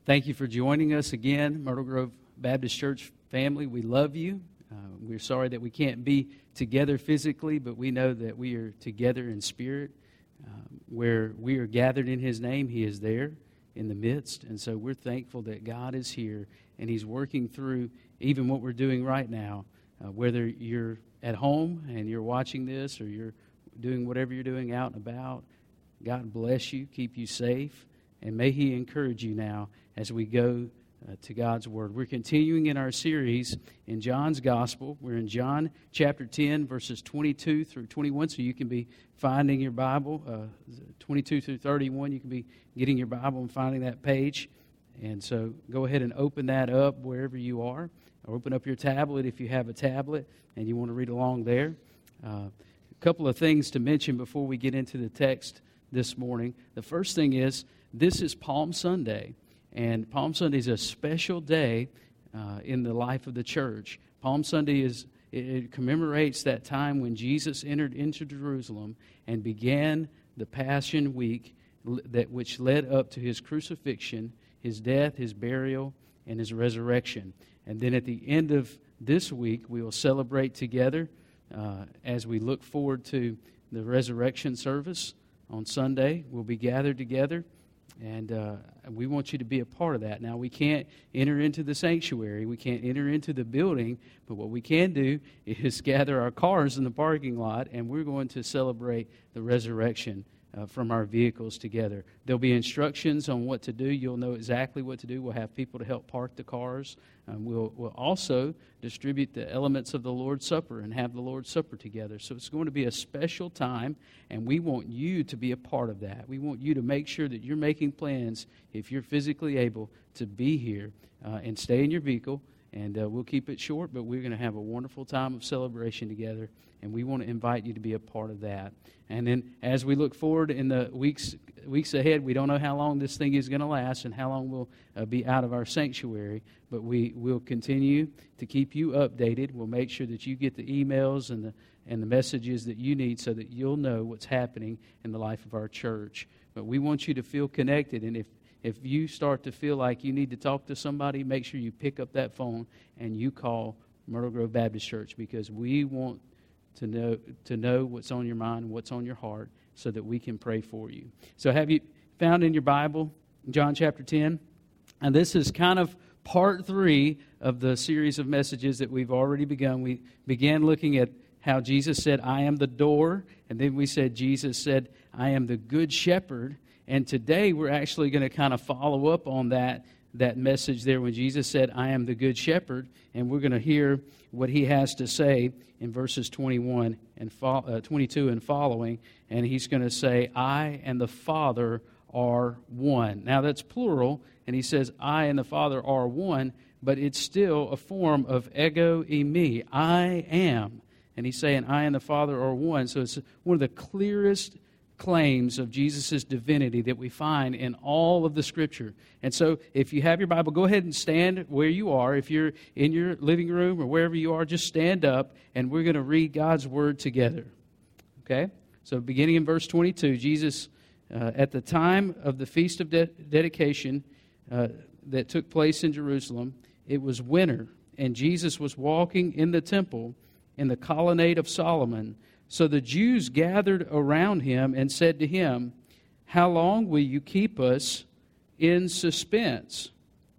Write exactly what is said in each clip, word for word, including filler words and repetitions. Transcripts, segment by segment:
Thank you for joining us again, Myrtle Grove Baptist Church family. We love you. Uh, we're sorry that we can't be together physically, but we know that we are together in spirit. Uh, where we are gathered in His name, He is there in the midst. And so we're thankful that God is here and He's working through even what we're doing right now. Uh, whether you're at home and you're watching this or you're doing whatever you're doing out and about, God bless you, keep you safe, and may He encourage you now as we go uh, to God's Word. We're continuing in our series in John's Gospel. We're in John chapter ten, verses twenty-two through twenty-one, so you can be finding your Bible, uh, twenty-two through thirty-one. You can be getting your Bible and finding that page. And so go ahead and open that up wherever you are, or open up your tablet if you have a tablet and you want to read along there. Uh, a couple of things to mention before we get into the text this morning. The first thing is, this is Palm Sunday, and Palm Sunday is a special day uh, in the life of the church. Palm Sunday is it, it commemorates that time when Jesus entered into Jerusalem and began the Passion Week, that which led up to His crucifixion, His death, His burial, and His resurrection. And then at the end of this week, we will celebrate together uh, as we look forward to the resurrection service on Sunday. We'll be gathered together, and uh, we want you to be a part of that. Now, we can't enter into the sanctuary. We can't enter into the building, but what we can do is gather our cars in the parking lot, and we're going to celebrate the resurrection Uh, from our vehicles together. There'll be instructions on what to do. You'll know exactly what to do. We'll have people to help park the cars. Um, we'll, we'll also distribute the elements of the Lord's Supper and have the Lord's Supper together. So it's going to be a special time, and we want you to be a part of that. We want you to make sure that you're making plans, if you're physically able, to be here uh, and stay in your vehicle. And uh, we'll keep it short, but we're going to have a wonderful time of celebration together, and we want to invite you to be a part of that. And then as we look forward in the weeks weeks ahead, we don't know how long this thing is going to last and how long we'll uh, be out of our sanctuary, but we will continue to keep you updated. We'll make sure that you get the emails and the and the messages that you need so that you'll know what's happening in the life of our church. But we want you to feel connected, and if If you start to feel like you need to talk to somebody, make sure you pick up that phone and you call Myrtle Grove Baptist Church, because we want to know to know what's on your mind, what's on your heart, so that we can pray for you. So have you found in your Bible John chapter ten? And this is kind of part three of the series of messages that we've already begun. We began looking at how Jesus said, "I am the door," and then we said Jesus said, "I am the good shepherd." And today we're actually going to kind of follow up on that, that message there when Jesus said, "I am the good shepherd." And we're going to hear what He has to say in verses twenty-one and fo- uh, twenty-two and following. And He's going to say, "I and the Father are one." Now that's plural. And He says, "I and the Father are one," but it's still a form of ego eimi. I am. And He's saying, "I and the Father are one." So it's one of the clearest claims of Jesus' divinity that we find in all of the Scripture. And so if you have your Bible, go ahead and stand where you are. If you're in your living room or wherever you are, just stand up, and we're going to read God's Word together. Okay? So beginning in verse twenty-two, Jesus, uh, at the time of the Feast of De- Dedication uh, that took place in Jerusalem, it was winter, and Jesus was walking in the temple in the colonnade of Solomon. So the Jews gathered around Him and said to Him, "How long will you keep us in suspense?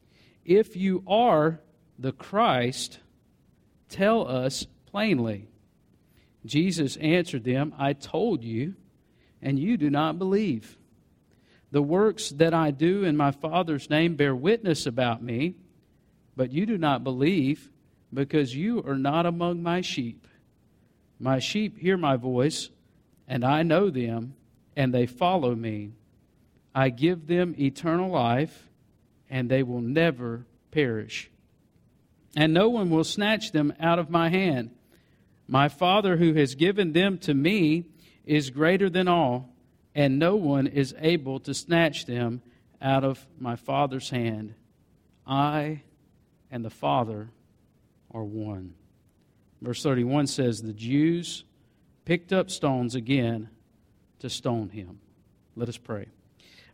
If you are the Christ, tell us plainly." Jesus answered them, "I told you, and you do not believe. The works that I do in my Father's name bear witness about me, but you do not believe, because you are not among my sheep. My sheep hear my voice, and I know them, and they follow me. I give them eternal life, and they will never perish. And no one will snatch them out of my hand. My Father who has given them to me is greater than all, and no one is able to snatch them out of my Father's hand. I and the Father are one." Verse thirty-one says, "The Jews picked up stones again to stone Him." Let us pray.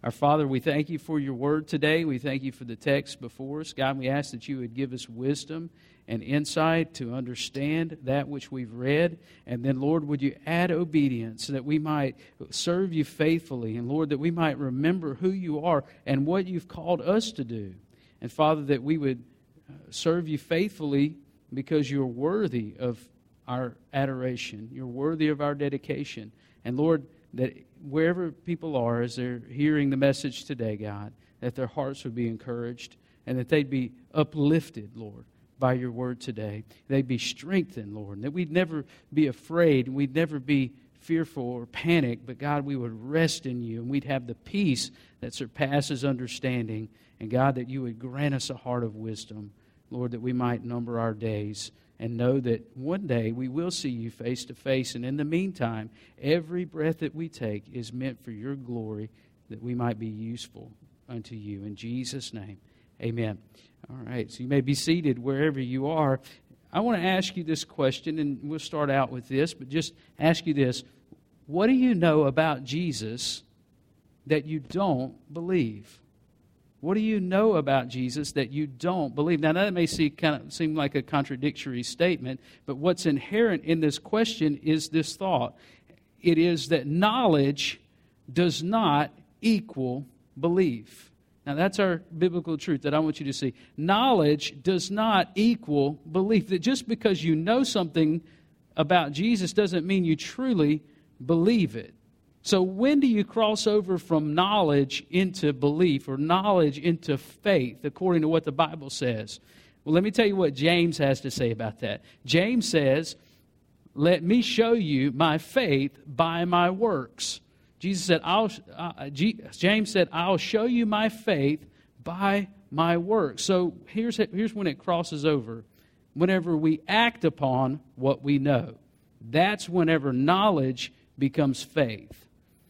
Our Father, we thank you for your word today. We thank you for the text before us. God, we ask that you would give us wisdom and insight to understand that which we've read. And then, Lord, would you add obedience so that we might serve you faithfully. And, Lord, that we might remember who you are and what you've called us to do. And, Father, that we would serve you faithfully because you're worthy of our adoration. You're worthy of our dedication. And, Lord, that wherever people are as they're hearing the message today, God, that their hearts would be encouraged and that they'd be uplifted, Lord, by your word today. They'd be strengthened, Lord, and that we'd never be afraid and we'd never be fearful or panic, but God, we would rest in you and we'd have the peace that surpasses understanding. And God, that you would grant us a heart of wisdom, Lord, that we might number our days and know that one day we will see you face to face. And in the meantime, every breath that we take is meant for your glory, that we might be useful unto you. In Jesus' name, amen. All right, so you may be seated wherever you are. I want to ask you this question, and we'll start out with this, but just ask you this. What do you know about Jesus that you don't believe? What do you know about Jesus that you don't believe? Now, that may see, kind of seem like a contradictory statement, but what's inherent in this question is this thought. It is that knowledge does not equal belief. Now, that's our biblical truth that I want you to see. Knowledge does not equal belief. That just because you know something about Jesus doesn't mean you truly believe it. So when do you cross over from knowledge into belief or knowledge into faith, according to what the Bible says? Well, let me tell you what James has to say about that. James says, "Let me show you my faith by my works." Jesus said, I'll, uh, G, James said, "I'll show you my faith by my works." So here's, here's when it crosses over. Whenever we act upon what we know, that's whenever knowledge becomes faith.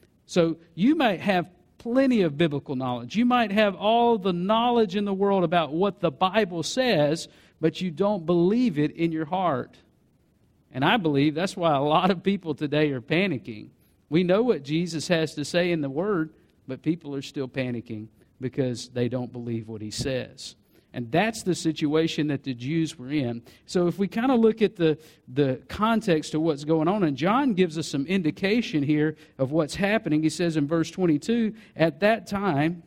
So you might have plenty of biblical knowledge. You might have all the knowledge in the world about what the Bible says, but you don't believe it in your heart. And I believe that's why a lot of people today are panicking. We know what Jesus has to say in the Word, but people are still panicking because they don't believe what He says. And that's the situation that the Jews were in. So if we kind of look at the, the context of what's going on, and John gives us some indication here of what's happening. He says in verse twenty-two, "At that time,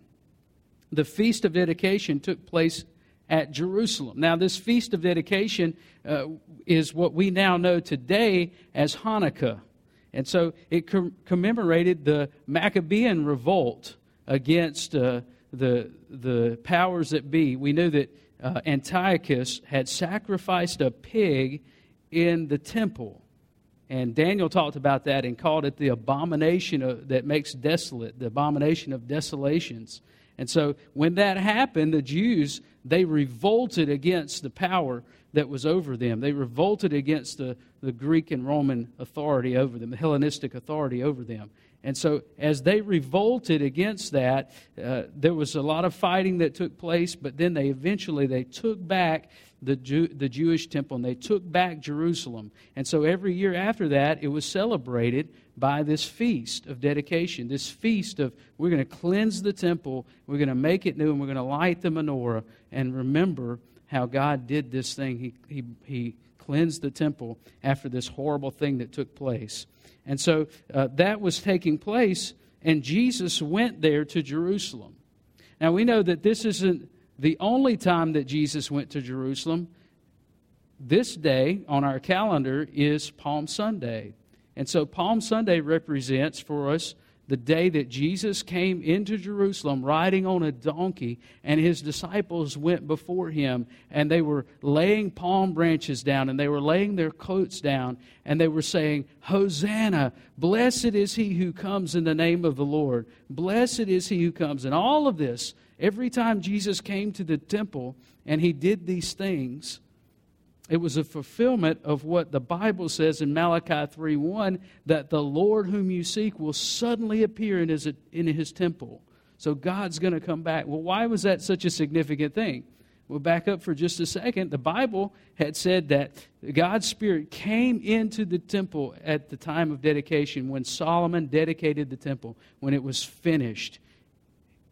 the Feast of Dedication took place at Jerusalem." Now, this Feast of Dedication uh, is what we now know today as Hanukkah. And so it com- commemorated the Maccabean revolt against uh, the, the powers that be. We knew that uh, Antiochus had sacrificed a pig in the temple. And Daniel talked about that and called it the abomination of, that makes desolate, the abomination of desolations. And so when that happened, the Jews, they revolted against the power that was over them. They revolted against the, the Greek and Roman authority over them, the Hellenistic authority over them. And so as they revolted against that, uh, there was a lot of fighting that took place, but then they eventually they took back the Jew, the Jewish temple, and they took back Jerusalem. And so every year after that, it was celebrated by this feast of dedication, this feast of we're going to cleanse the temple, we're going to make it new, and we're going to light the menorah and remember how God did this thing. He, he, he cleansed the temple after this horrible thing that took place. And so uh, that was taking place, and Jesus went there to Jerusalem. Now we know that this isn't the only time that Jesus went to Jerusalem. This day on our calendar is Palm Sunday. And so Palm Sunday represents for us the day that Jesus came into Jerusalem riding on a donkey, and his disciples went before him, and they were laying palm branches down, and they were laying their coats down, and they were saying, "Hosanna, blessed is he who comes in the name of the Lord. Blessed is he who comes." And all of this, every time Jesus came to the temple and he did these things, it was a fulfillment of what the Bible says in Malachi three one, that the Lord whom you seek will suddenly appear in his, in his temple. So God's going to come back. Well, why was that such a significant thing? We'll back up for just a second. The Bible had said that God's Spirit came into the temple at the time of dedication when Solomon dedicated the temple, when it was finished.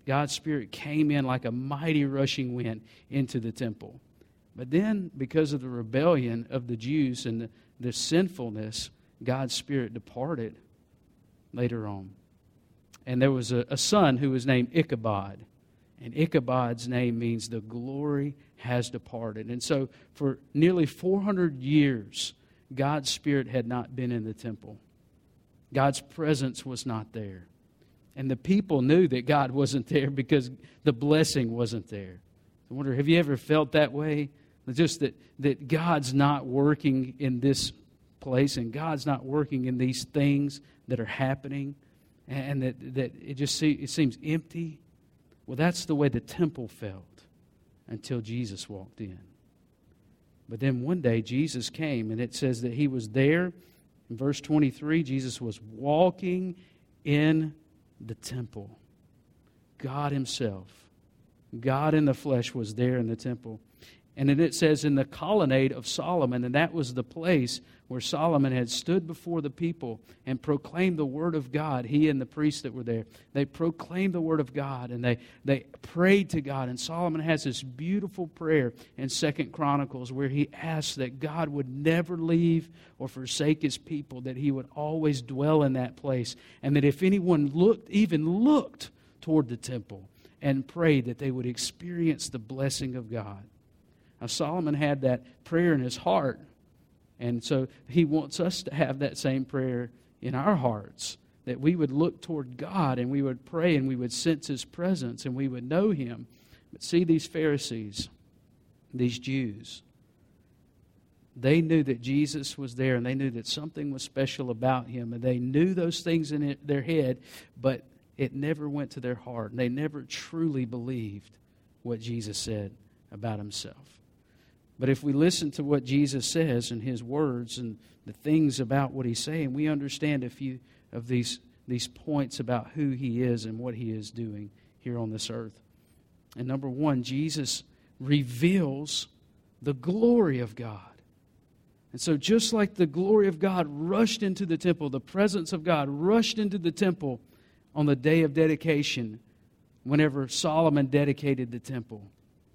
God's Spirit came in like a mighty rushing wind into the temple. But then, because of the rebellion of the Jews and the, the sinfulness, God's Spirit departed later on. And there was a, a son who was named Ichabod. And Ichabod's name means the glory has departed. And so for nearly four hundred years, God's Spirit had not been in the temple. God's presence was not there. And the people knew that God wasn't there because the blessing wasn't there. I wonder, have you ever felt that way? Just that, that God's not working in this place and God's not working in these things that are happening, and that, that it just see, it seems empty. Well, that's the way the temple felt until Jesus walked in. But then one day Jesus came, and it says that He was there. In verse twenty-three, Jesus was walking in the temple. God Himself, God in the flesh, was there in the temple. And then it says in the colonnade of Solomon, and that was the place where Solomon had stood before the people and proclaimed the Word of God. He and the priests that were there, they proclaimed the Word of God, and they, they prayed to God. And Solomon has this beautiful prayer in Second Chronicles where he asks that God would never leave or forsake His people, that He would always dwell in that place, and that if anyone looked, even looked toward the temple and prayed, that they would experience the blessing of God. Now, Solomon had that prayer in his heart, and so he wants us to have that same prayer in our hearts, that we would look toward God and we would pray and we would sense His presence and we would know Him. But see, these Pharisees, these Jews, they knew that Jesus was there and they knew that something was special about Him, and they knew those things in it, their head, but it never went to their heart, and they never truly believed what Jesus said about Himself. But if we listen to what Jesus says and His words and the things about what He's saying, we understand a few of these, these points about who He is and what He is doing here on this earth. And number one, Jesus reveals the glory of God. And so just like the glory of God rushed into the temple, the presence of God rushed into the temple on the day of dedication, whenever Solomon dedicated the temple,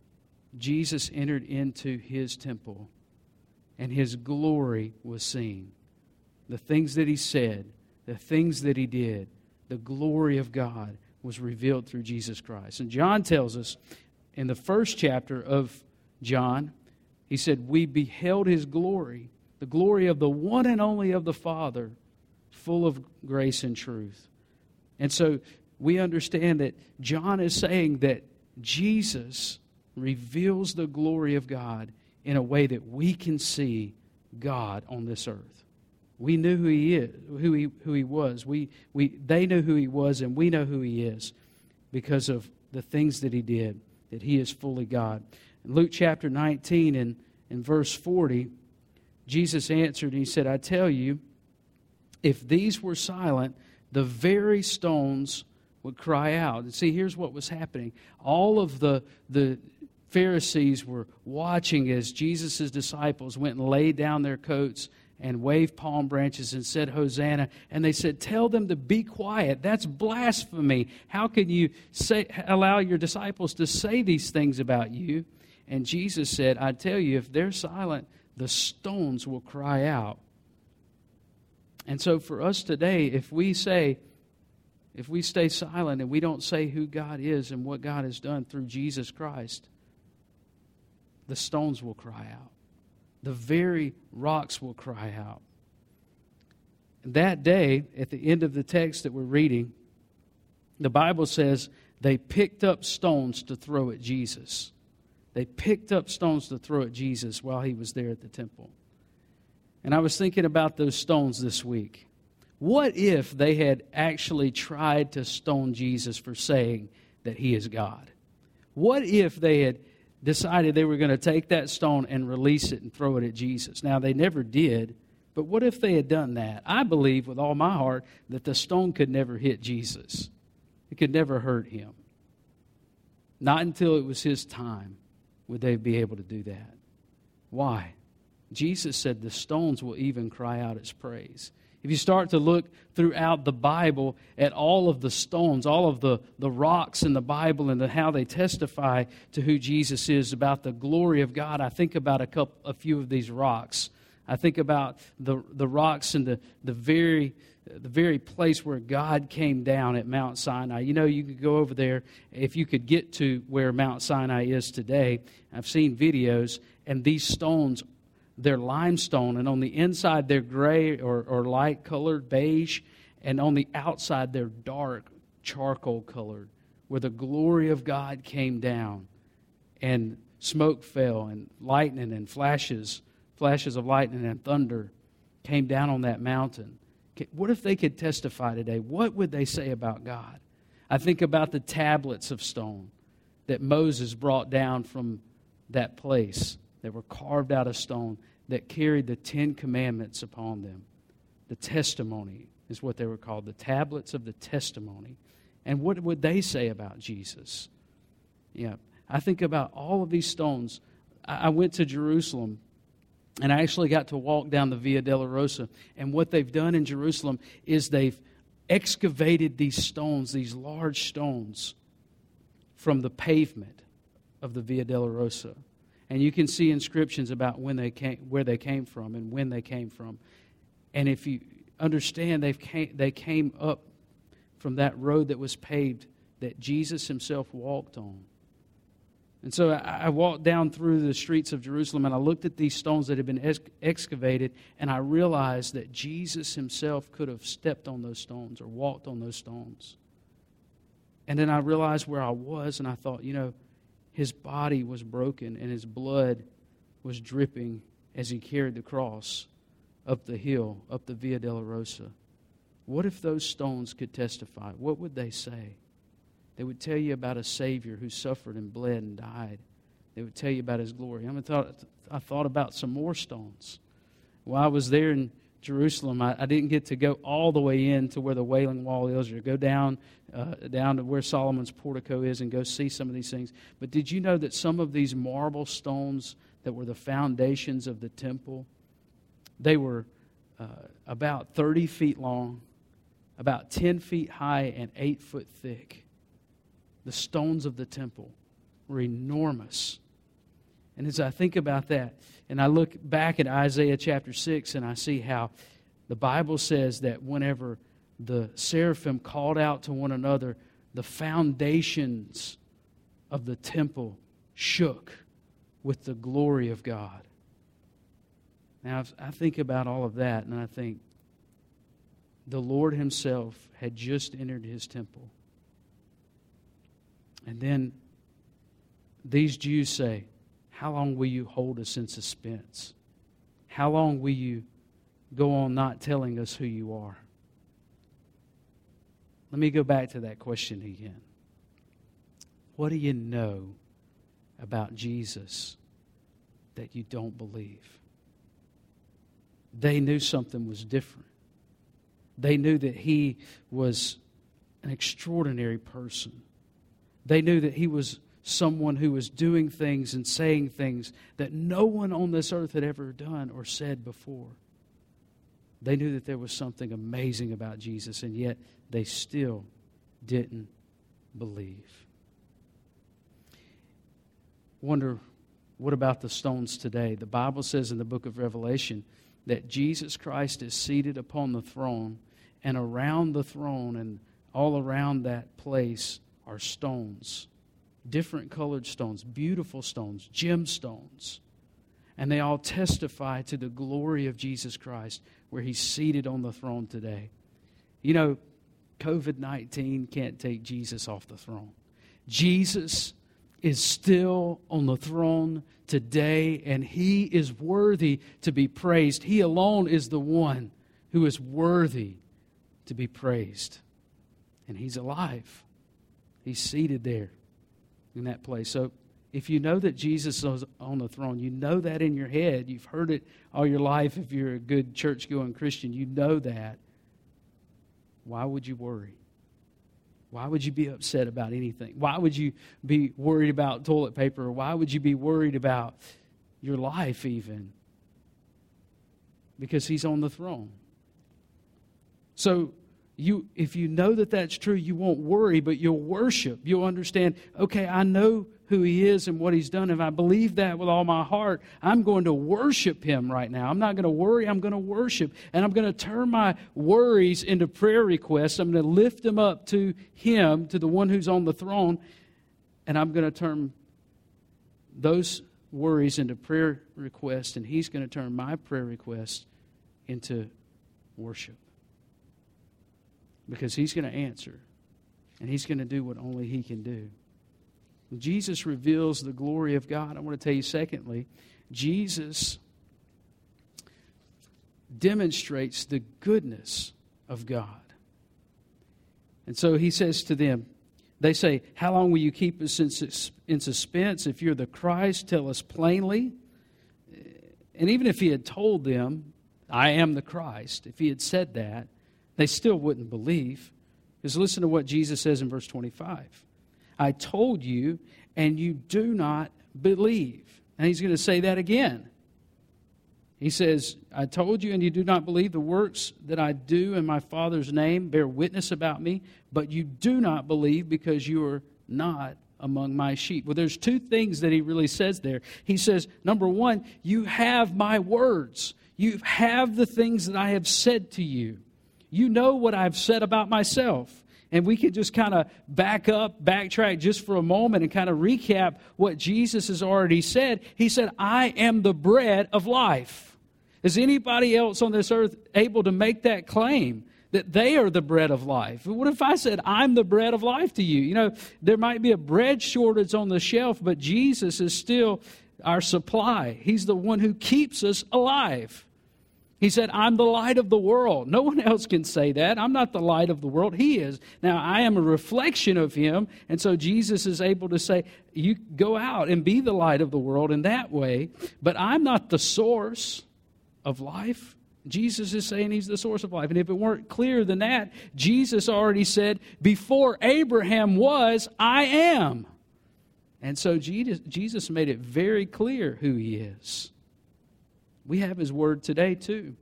Jesus entered into His temple, and His glory was seen. The things that He said, the things that He did, the glory of God was revealed through Jesus Christ. And John tells us in the first chapter of John, he said, we beheld His glory, the glory of the one and only of the Father, full of grace and truth. And so we understand that John is saying that Jesus reveals the glory of God in a way that we can see God on this earth. We knew who He is, who He who He was. We we they knew who He was, and we know who He is because of the things that He did, that He is fully God. In Luke chapter nineteen and in verse forty, Jesus answered and He said, I tell you, if these were silent, the very stones would cry out. And see, here's what was happening. All of the the Pharisees were watching as Jesus' disciples went and laid down their coats and waved palm branches and said, Hosanna. And they said, tell them to be quiet. That's blasphemy. How can you say, allow your disciples to say these things about you? And Jesus said, I tell you, if they're silent, the stones will cry out. And so for us today, if we say, if we stay silent and we don't say who God is and what God has done through Jesus Christ, the stones will cry out. The very rocks will cry out. And that day, at the end of the text that we're reading, the Bible says they picked up stones to throw at Jesus. They picked up stones to throw at Jesus while He was there at the temple. And I was thinking about those stones this week. What if they had actually tried to stone Jesus for saying that He is God? What if they had decided they were going to take that stone and release it and throw it at Jesus? Now, they never did, but what if they had done that? I believe with all my heart that the stone could never hit Jesus. It could never hurt Him. Not until it was His time would they be able to do that. Why? Jesus said the stones will even cry out His praise. If you start to look throughout the Bible at all of the stones, all of the, the rocks in the Bible and the, how they testify to who Jesus is, about the glory of God, I think about a couple, a few of these rocks. I think about the the rocks in the, the very the very place where God came down at Mount Sinai. You know, you could go over there, if you could get to where Mount Sinai is today. I've seen videos, and these stones, they're limestone, and on the inside they're gray or, or light colored, beige, and on the outside they're dark charcoal colored, where the glory of God came down, and smoke fell, and lightning and flashes, flashes of lightning and thunder came down on that mountain. What if they could testify today? What would they say about God? I think about the tablets of stone that Moses brought down from that place, that were carved out of stone, that carried the Ten Commandments upon them. The testimony is what they were called, the tablets of the testimony. And what would they say about Jesus? Yeah, I think about all of these stones. I went to Jerusalem, and I actually got to walk down the Via Dolorosa. And what they've done in Jerusalem is they've excavated these stones, these large stones, from the pavement of the Via Dolorosa. And you can see inscriptions about when they came, where they came from and when they came from. And if you understand, they've came, they came up from that road that was paved that Jesus himself walked on. And so I, I walked down through the streets of Jerusalem, and I looked at these stones that had been ex- excavated, and I realized that Jesus himself could have stepped on those stones or walked on those stones. And then I realized where I was, and I thought, you know, his body was broken and his blood was dripping as he carried the cross up the hill, up the Via Dolorosa. What if those stones could testify? What would they say? They would tell you about a Savior who suffered and bled and died. They would tell you about his glory. I thought, I thought about some more stones. While I was there in Jerusalem, I, I didn't get to go all the way in to where the Wailing Wall is, or go down uh, down to where Solomon's portico is and go see some of these things. But did you know that some of these marble stones that were the foundations of the temple, they were uh, about thirty feet long, about ten feet high, and eight foot thick? The stones of the temple were enormous. And as I think about that, and I look back at Isaiah chapter six, and I see how the Bible says that whenever the seraphim called out to one another, the foundations of the temple shook with the glory of God. Now, I think about all of that, and I think the Lord himself had just entered his temple. And then these Jews say, how long will you hold us in suspense? How long will you go on not telling us who you are? Let me go back to that question again. What do you know about Jesus that you don't believe? They knew something was different. They knew that he was an extraordinary person. They knew that he was someone who was doing things and saying things that no one on this earth had ever done or said before. They knew that there was something amazing about Jesus, and yet they still didn't believe. Wonder, what about the stones today? The Bible says in the book of Revelation that Jesus Christ is seated upon the throne, and around the throne and all around that place are stones. Different colored stones, beautiful stones, gemstones. And they all testify to the glory of Jesus Christ, where he's seated on the throne today. You know, covid nineteen can't take Jesus off the throne. Jesus is still on the throne today, and he is worthy to be praised. He alone is the one who is worthy to be praised. And he's alive. He's seated there in that place. So if you know that Jesus is on the throne, you know that in your head. You've heard it all your life. If you're a good church-going Christian, you know that. Why would you worry? Why would you be upset about anything? Why would you be worried about toilet paper? Or why would you be worried about your life even? Because he's on the throne. So you, if you know that that's true, you won't worry, but you'll worship. You'll understand, okay, I know who He is and what He's done. If I believe that with all my heart, I'm going to worship Him right now. I'm not going to worry. I'm going to worship. And I'm going to turn my worries into prayer requests. I'm going to lift them up to Him, to the one who's on the throne. And I'm going to turn those worries into prayer requests. And He's going to turn my prayer requests into worship. Because He's going to answer. And He's going to do what only He can do. Jesus reveals the glory of God. I want to tell you, secondly, Jesus demonstrates the goodness of God. And so He says to them, they say, how long will you keep us in suspense? If you're the Christ, tell us plainly. And even if He had told them, I am the Christ, if He had said that, they still wouldn't believe. Because listen to what Jesus says in verse twenty-five. I told you, and you do not believe. And He's going to say that again. He says, I told you, and you do not believe. The works that I do in my Father's name bear witness about me, but you do not believe because you are not among my sheep. Well, there's two things that He really says there. He says, number one, you have my words. You have the things that I have said to you. You know what I've said about myself. And we could just kind of back up, backtrack just for a moment and kind of recap what Jesus has already said. He said, I am the bread of life. Is anybody else on this earth able to make that claim, that they are the bread of life? What if I said, I'm the bread of life to you? You know, there might be a bread shortage on the shelf, but Jesus is still our supply. He's the one who keeps us alive. He said, I'm the light of the world. No one else can say that. I'm not the light of the world. He is. Now, I am a reflection of Him. And so Jesus is able to say, you go out and be the light of the world in that way. But I'm not the source of life. Jesus is saying He's the source of life. And if it weren't clearer than that, Jesus already said, before Abraham was, I am. And so Jesus made it very clear who He is. We have His Word today, too.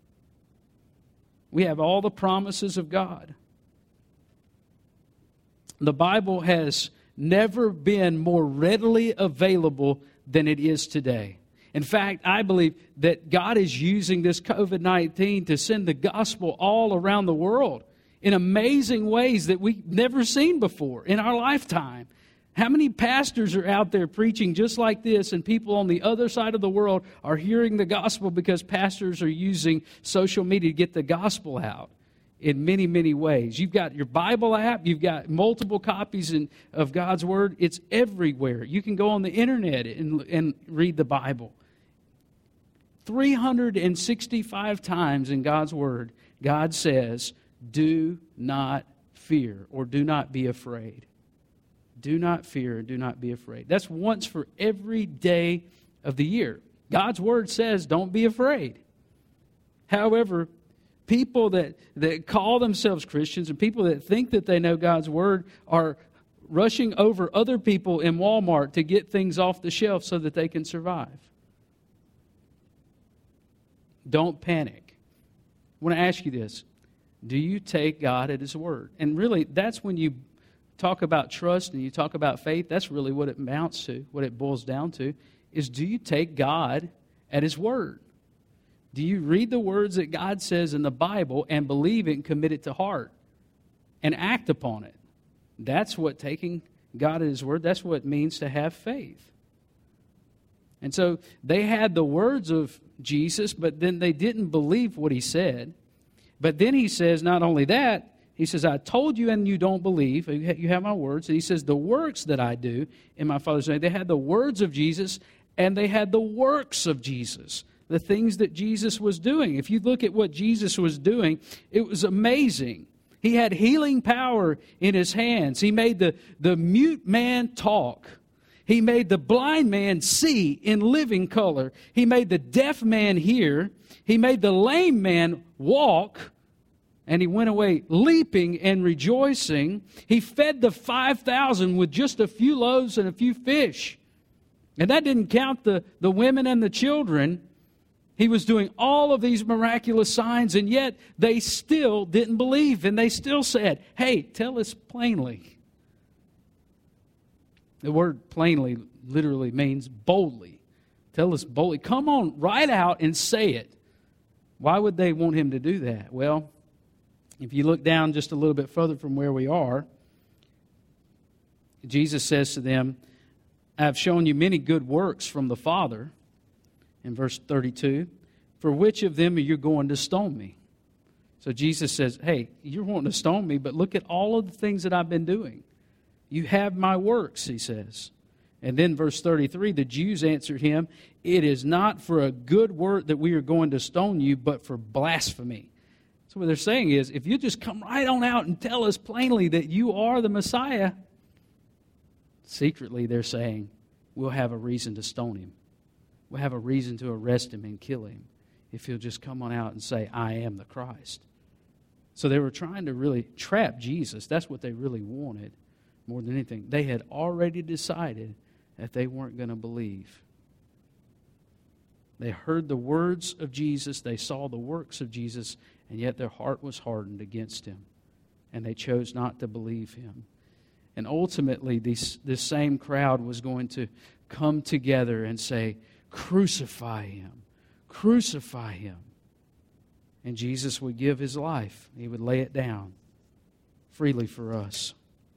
We have all the promises of God. The Bible has never been more readily available than it is today. In fact, I believe that God is using this covid nineteen to send the gospel all around the world in amazing ways that we've never seen before in our lifetime. How many pastors are out there preaching just like this, and people on the other side of the world are hearing the gospel because pastors are using social media to get the gospel out in many, many ways? You've got your Bible app. You've got multiple copies in, of God's Word. It's everywhere. You can go on the internet and, and read the Bible. three hundred sixty-five times in God's Word, God says, do not fear or do not be afraid. Do not fear and do not be afraid. That's once for every day of the year. God's Word says, don't be afraid. However, people that, that call themselves Christians and people that think that they know God's Word are rushing over other people in Walmart to get things off the shelf so that they can survive. Don't panic. I want to ask you this. Do you take God at His Word? And really, that's when you talk about trust and you talk about faith. That's really what it amounts to, what it boils down to, is do you take God at His Word? Do you read the words that God says in the Bible and believe it and commit it to heart and act upon it? That's what taking God at His Word, that's what it means to have faith. And so they had the words of Jesus, but then they didn't believe what He said. But then He says not only that, He says, I told you and you don't believe. You have my words. And He says, the works that I do in my Father's name. They had the words of Jesus and they had the works of Jesus. The things that Jesus was doing. If you look at what Jesus was doing, it was amazing. He had healing power in His hands. He made the, the mute man talk. He made the blind man see in living color. He made the deaf man hear. He made the lame man walk. And He went away leaping and rejoicing. He fed the five thousand with just a few loaves and a few fish. And that didn't count the, the women and the children. He was doing all of these miraculous signs, and yet they still didn't believe, and they still said, hey, tell us plainly. The word plainly literally means boldly. Tell us boldly. Come on, right out and say it. Why would they want him to do that? Well, if you look down just a little bit further from where we are, Jesus says to them, I have shown you many good works from the Father. In verse thirty-two, for which of them are you going to stone me? So Jesus says, hey, you're wanting to stone me, but look at all of the things that I've been doing. You have my works, he says. And then verse thirty-three, the Jews answered him, it is not for a good work that we are going to stone you, but for blasphemy. So what they're saying is, if you just come right on out and tell us plainly that you are the Messiah, secretly they're saying, we'll have a reason to stone him. We'll have a reason to arrest him and kill him if he'll just come on out and say, I am the Christ. So they were trying to really trap Jesus. That's what they really wanted more than anything. They had already decided that they weren't going to believe. They heard the words of Jesus, they saw the works of Jesus, and yet their heart was hardened against him. And they chose not to believe him. And ultimately, this, this same crowd was going to come together and say, crucify him, crucify him. And Jesus would give his life. He would lay it down freely for us.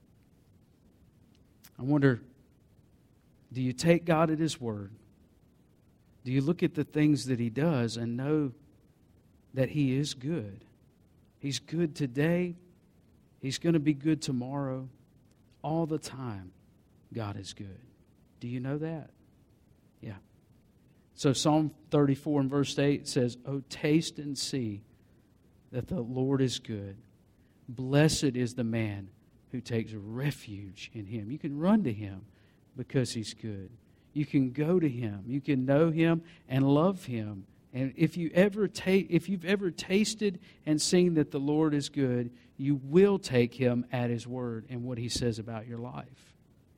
I wonder, do you take God at his word? Do you look at the things that he does and know that he is good? He's good today. He's going to be good tomorrow. All the time, God is good. Do you know that? Yeah. So Psalm thirty-four and verse eight says, oh, taste and see that the Lord is good. Blessed is the man who takes refuge in him. You can run to him because he's good. You can go to him. You can know him and love him. And if you ever ta- if you've ever tasted and seen that the Lord is good, you will take him at his word and what he says about your life.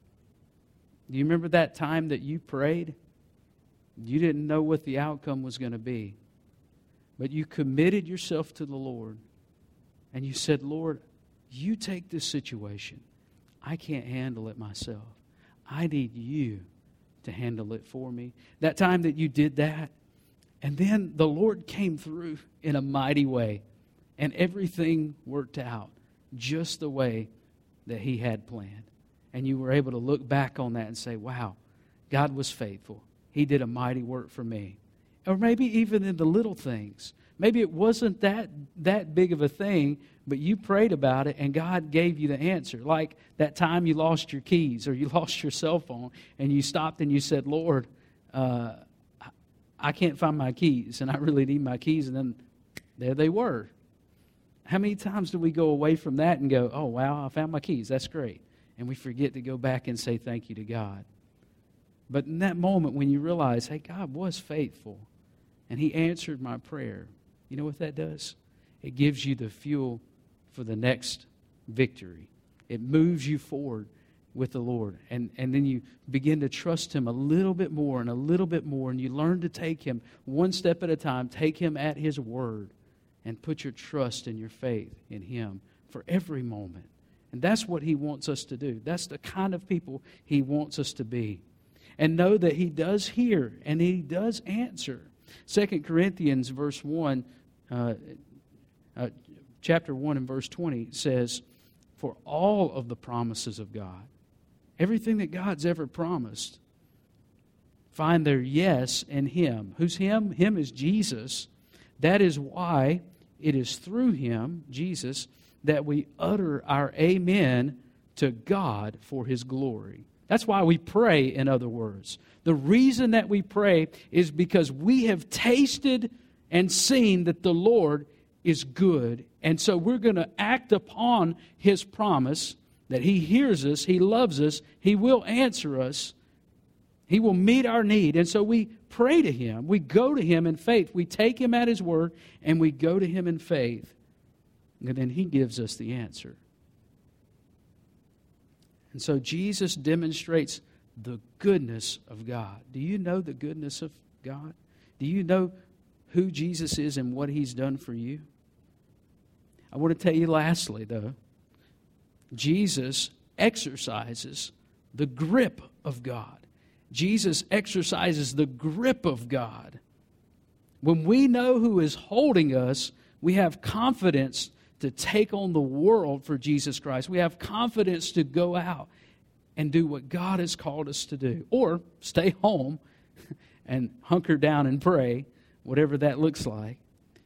Do you remember that time that you prayed? You didn't know what the outcome was going to be. But you committed yourself to the Lord. And you said, Lord, you take this situation. I can't handle it myself. I need you to handle it for me. That time that you did that, and then the Lord came through in a mighty way, and everything worked out just the way that he had planned. And you were able to look back on that and say, wow, God was faithful. He did a mighty work for me. Or maybe even in the little things. Maybe it wasn't that, that big of a thing, but you prayed about it and God gave you the answer. Like that time you lost your keys or you lost your cell phone and you stopped and you said, Lord, uh, I can't find my keys and I really need my keys. And then there they were. How many times do we go away from that and go, oh, wow, I found my keys. That's great. And we forget to go back and say thank you to God. But in that moment when you realize, hey, God was faithful and he answered my prayer, you know what that does? It gives you the fuel for the next victory. It moves you forward with the Lord. And, and then you begin to trust him a little bit more and a little bit more. And you learn to take him one step at a time. Take him at his word. And put your trust and your faith in him for every moment. And that's what he wants us to do. That's the kind of people he wants us to be. And know that he does hear and he does answer. Second Corinthians verse one, uh, uh, chapter one and verse twenty says, for all of the promises of God, everything that God's ever promised, find their yes in him. Who's him? Him is Jesus. That is why it is through him, Jesus, that we utter our amen to God for his glory. That's why we pray, in other words. The reason that we pray is because we have tasted and seen that the Lord is good. And so we're going to act upon his promise that he hears us, he loves us, he will answer us, he will meet our need. And so we pray to him. We go to him in faith. We take him at his word and we go to him in faith. And then he gives us the answer. And so Jesus demonstrates the goodness of God. Do you know the goodness of God? Do you know who Jesus is and what He's done for you? I want to tell you lastly, though, Jesus exercises the grip of God. Jesus exercises the grip of God. When we know who is holding us, we have confidence to take on the world for Jesus Christ. We have confidence to go out and do what God has called us to do. Or stay home and hunker down and pray, whatever that looks like.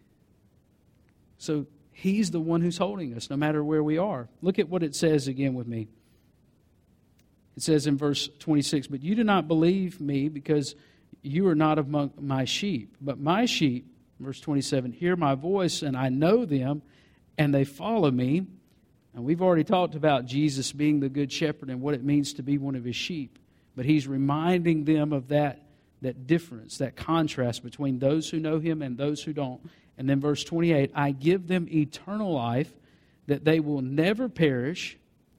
So He's the one who's holding us, no matter where we are. Look at what it says again with me. It says in verse twenty-six, "But you do not believe me because you are not among my sheep. But my sheep," verse twenty-seven, "hear my voice, and I know them, and they follow me." And we've already talked about Jesus being the good shepherd and what it means to be one of His sheep. But He's reminding them of that, that difference, that contrast between those who know Him and those who don't. And then verse twenty-eight, "I give them eternal life, that they will never perish,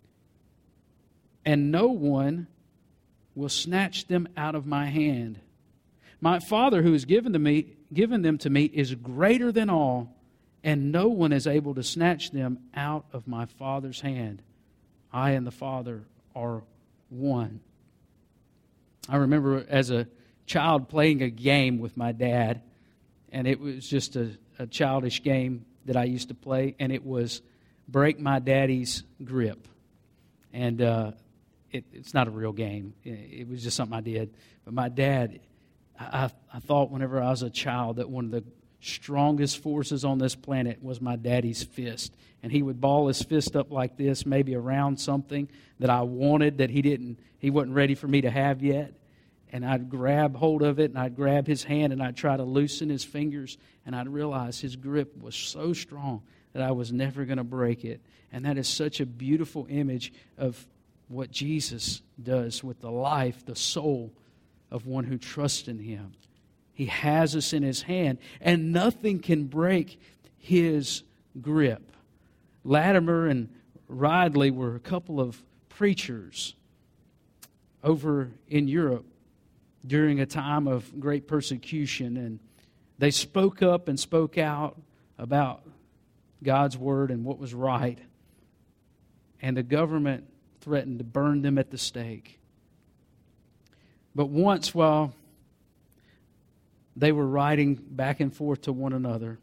and no one will snatch them out of my hand. My Father who has given to me, given them to me is greater than all, and no one is able to snatch them out of my Father's hand. I and the Father are one." I remember as a child playing a game with my dad, and it was just a, a childish game that I used to play, and it was break my daddy's grip. And uh, it, it's not a real game. It, it was just something I did. But my dad, I, I thought whenever I was a child that one of the strongest forces on this planet was my daddy's fist. And he would ball his fist up like this, maybe around something that I wanted that he didn't, he wasn't ready for me to have yet. And I'd grab hold of it, and I'd grab his hand, and I'd try to loosen his fingers, and I'd realize his grip was so strong that I was never going to break it. And that is such a beautiful image of what Jesus does with the life, the soul of one who trusts in Him. He has us in His hand, and nothing can break His grip. Latimer and Ridley were a couple of preachers over in Europe during a time of great persecution, and they spoke up and spoke out about God's Word and what was right, and the government threatened to burn them at the stake. But once, while they were writing back and forth to one another,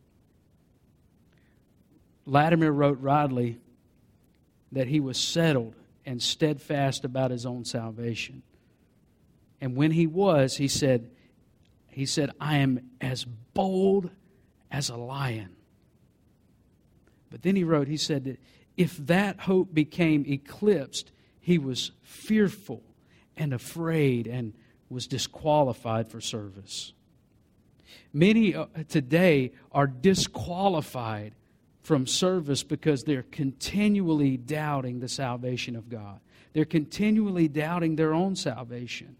Latimer wrote Ridley that he was settled and steadfast about his own salvation. And when he was, he said, he said, "I am as bold as a lion." But then he wrote, he said that if that hope became eclipsed, he was fearful and afraid and was disqualified for service. Many today are disqualified from service because they're continually doubting the salvation of God. They're continually doubting their own salvation.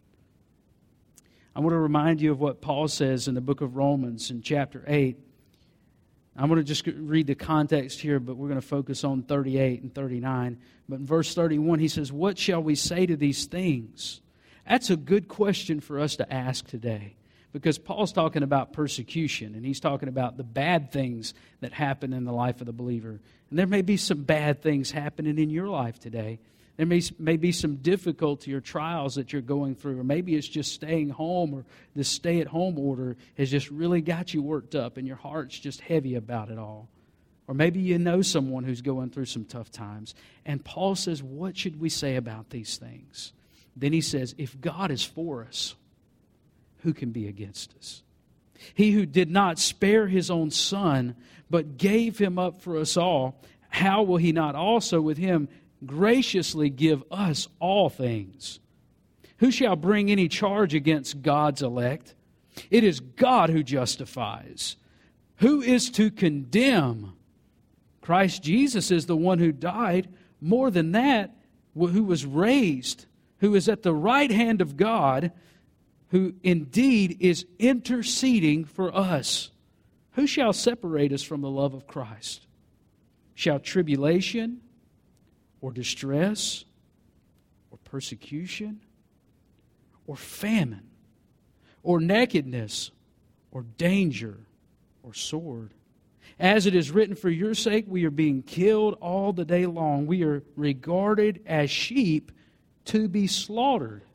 I want to remind you of what Paul says in the book of Romans in chapter eight. I'm going to just read the context here, but we're going to focus on thirty-eight and thirty-nine. But in verse thirty-one, he says, "What shall we say to these things?" That's a good question for us to ask today, because Paul's talking about persecution, and he's talking about the bad things that happen in the life of the believer. And there may be some bad things happening in your life today. There may, may be some difficulty or trials that you're going through, or maybe it's just staying home, or this stay-at-home order has just really got you worked up and your heart's just heavy about it all. Or maybe you know someone who's going through some tough times. And Paul says, what should we say about these things? Then he says, if God is for us, who can be against us? He who did not spare His own Son, but gave Him up for us all, how will He not also with Him graciously give us all things? Who shall bring any charge against God's elect? It is God who justifies. Who is to condemn? Christ Jesus is the one who died. More than that, who was raised, who is at the right hand of God, who indeed is interceding for us. Who shall separate us from the love of Christ? Shall tribulation, or distress, or persecution, or famine, or nakedness, or danger or sword. As it is written, for your sake we are being killed all the day long. We are regarded as sheep to be slaughtered.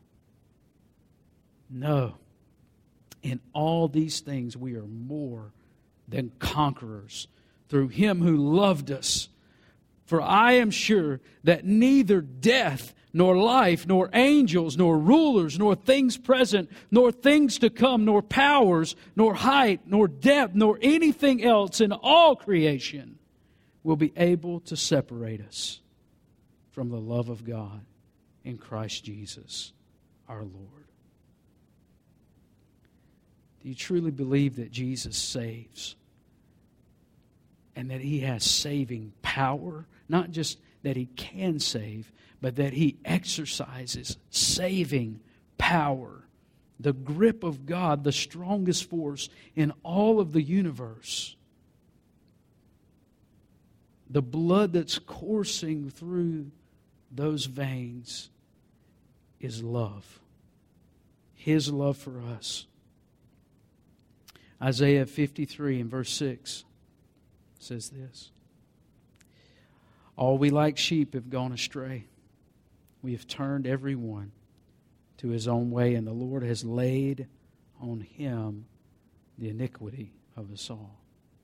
No. In all these things we are more than conquerors through Him who loved us. For I am sure that neither death, nor life, nor angels, nor rulers, nor things present, nor things to come, nor powers, nor height, nor depth, nor anything else in all creation will be able to separate us from the love of God in Christ Jesus our Lord. Do you truly believe that Jesus saves? And that He has saving power? Not just that He can save, but that He exercises saving power. The grip of God, the strongest force in all of the universe. The blood that's coursing through those veins is love. His love for us. Isaiah fifty-three and verse six says this. All we like sheep have gone astray. We have turned every one to his own way, and the Lord has laid on Him the iniquity of us all.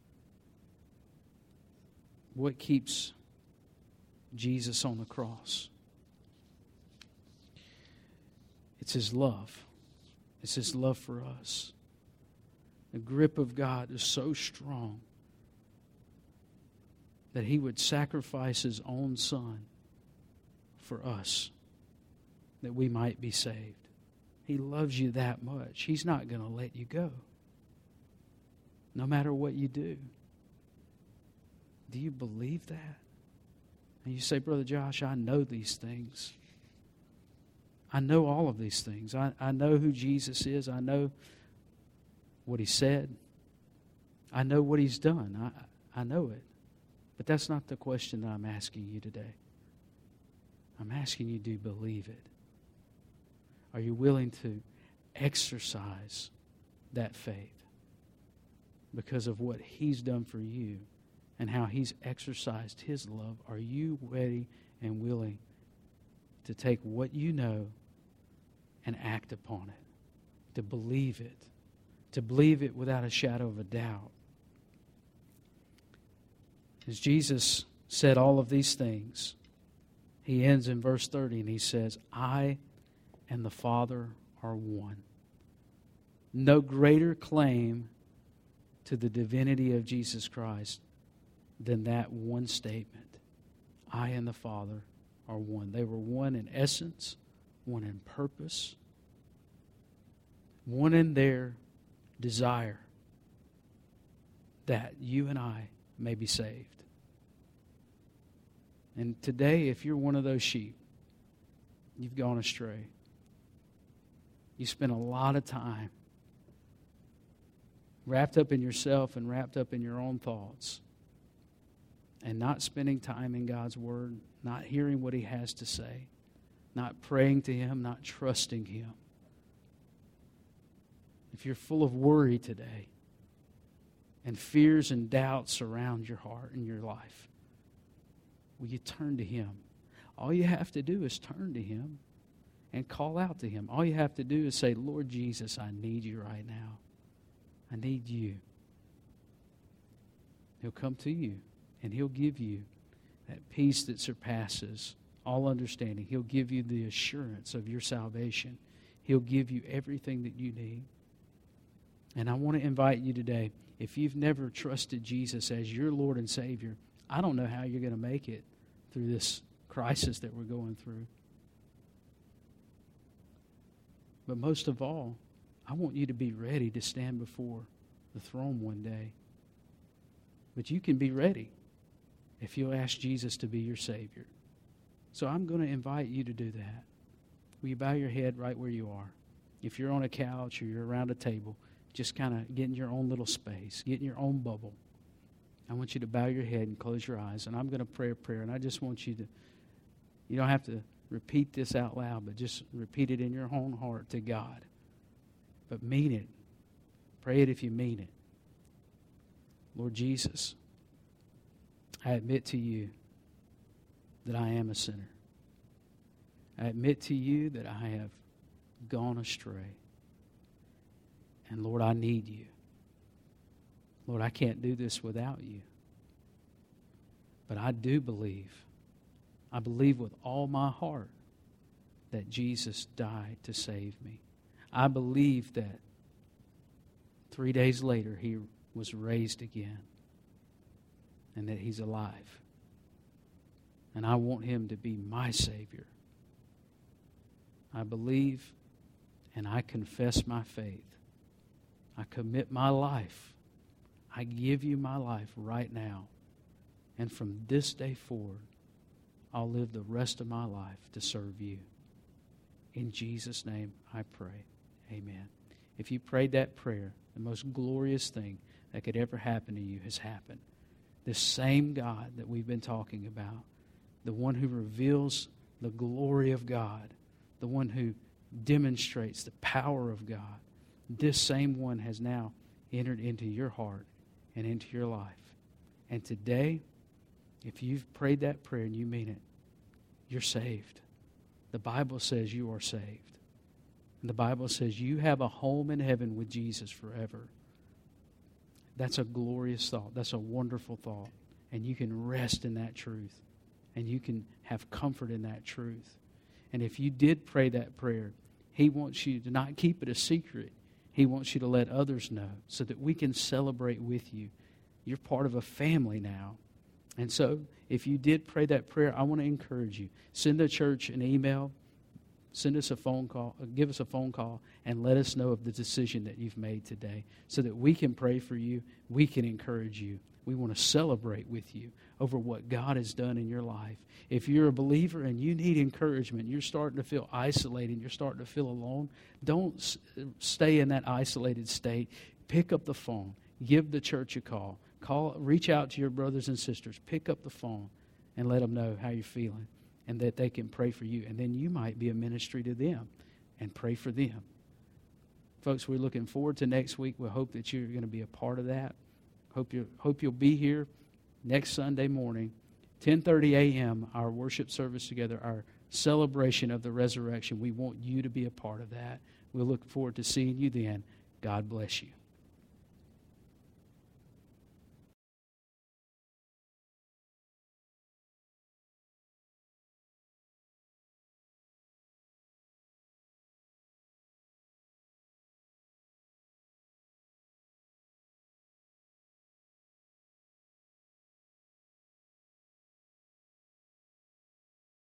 What keeps Jesus on the cross? It's His love. It's His love for us. The grip of God is so strong that He would sacrifice His own Son for us, that we might be saved. He loves you that much. He's not going to let you go, no matter what you do. Do you believe that? And you say, Brother Josh, I know these things. I know all of these things. I, I know who Jesus is. I know what He said. I know what He's done. I, I know it. But that's not the question that I'm asking you today. I'm asking you, do you believe it? Are you willing to exercise that faith because of what He's done for you and how He's exercised His love? Are you ready and willing to take what you know and act upon it, to believe it, to believe it without a shadow of a doubt? As Jesus said all of these things, He ends in verse thirty and He says, I and the Father are one. No greater claim to the divinity of Jesus Christ than that one statement. I and the Father are one. They were one in essence, one in purpose, one in their desire that you and I may be saved. And today, if you're one of those sheep, you've gone astray. You spent a lot of time wrapped up in yourself and wrapped up in your own thoughts and not spending time in God's Word, not hearing what He has to say, not praying to Him, not trusting Him. If you're full of worry today and fears and doubts surround your heart and your life, will you turn to Him? All you have to do is turn to Him and call out to Him. All you have to do is say, Lord Jesus, I need you right now. I need you. He'll come to you and He'll give you that peace that surpasses all understanding. He'll give you the assurance of your salvation. He'll give you everything that you need. And I want to invite you today, if you've never trusted Jesus as your Lord and Savior, I don't know how you're going to make it through this crisis that we're going through. But most of all, I want you to be ready to stand before the throne one day. But you can be ready if you'll ask Jesus to be your Savior. So I'm going to invite you to do that. Will you bow your head right where you are? If you're on a couch or you're around a table, just kind of get in your own little space, get in your own bubble. I want you to bow your head and close your eyes, and I'm going to pray a prayer, and I just want you to, you don't have to repeat this out loud, but just repeat it in your own heart to God. But mean it. Pray it if you mean it. Lord Jesus, I admit to you that I am a sinner. I admit to you that I have gone astray. And Lord, I need you. Lord, I can't do this without you. But I do believe, I believe with all my heart that Jesus died to save me. I believe that three days later he was raised again and that he's alive. And I want him to be my Savior. I believe and I confess my faith. I commit my life. I give you my life right now. And from this day forward, I'll live the rest of my life to serve you. In Jesus' name I pray. Amen. If you prayed that prayer, the most glorious thing that could ever happen to you has happened. This same God that we've been talking about, the one who reveals the glory of God, the one who demonstrates the power of God, this same one has now entered into your heart and into your life. And today, if you've prayed that prayer and you mean it, you're saved. The Bible says you are saved. And the Bible says you have a home in heaven with Jesus forever. That's a glorious thought. That's a wonderful thought. And you can rest in that truth. And you can have comfort in that truth. And if you did pray that prayer, He wants you to not keep it a secret. He wants you to let others know so that we can celebrate with you. You're part of a family now. And so, if you did pray that prayer, I want to encourage you. Send the church an email. Send us a phone call. Give us a phone call and let us know of the decision that you've made today so that we can pray for you. We can encourage you. We want to celebrate with you over what God has done in your life. If you're a believer and you need encouragement, you're starting to feel isolated, you're starting to feel alone, don't s- stay in that isolated state. Pick up the phone. Give the church a call. Call, reach out to your brothers and sisters. Pick up the phone and let them know how you're feeling and that they can pray for you. And then you might be a ministry to them and pray for them. Folks, we're looking forward to next week. We hope that you're going to be a part of that. Hope you hope you'll be here next Sunday morning, ten thirty a.m., our worship service together, our celebration of the resurrection. We want you to be a part of that. We'll look forward to seeing you then. God bless you.